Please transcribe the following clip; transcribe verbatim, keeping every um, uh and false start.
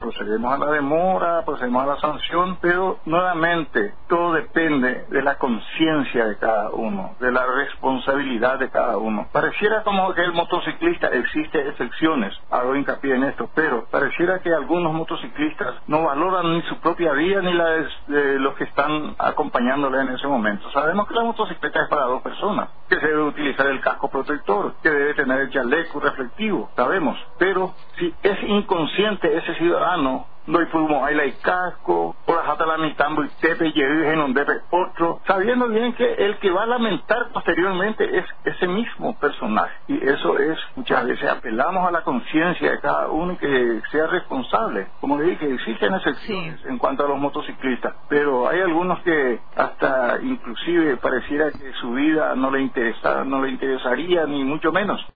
procedemos a la demora, procedemos a la sanción, pero nuevamente todo depende de la conciencia de cada uno, de la responsabilidad de cada uno. Pareciera como que el motociclista, existe excepciones, hago hincapié en esto, pero pareciera que algunos motociclistas no valoran ni su propia vida ni la de, de los que están acompañándole en ese momento. Sabemos que la motocicleta es para dos personas, que se debe utilizar el casco protector, que debe tener el chaleco reflectivo, sabemos, pero si es inconsciente ese ciudadano, no hay fumo, hay el casco, por la jata la mitad, y tepe y en un depe otro, sabiendo bien que el que va a lamentar posteriormente es ese mismo personaje. Y eso es, muchas veces apelamos a la conciencia de cada uno y que sea responsable. Como le dije, existen excepciones sí. en cuanto a los motociclistas, pero hay algunos que hasta inclusive pareciera que su vida no le interesa, no le interesaría, ni mucho menos.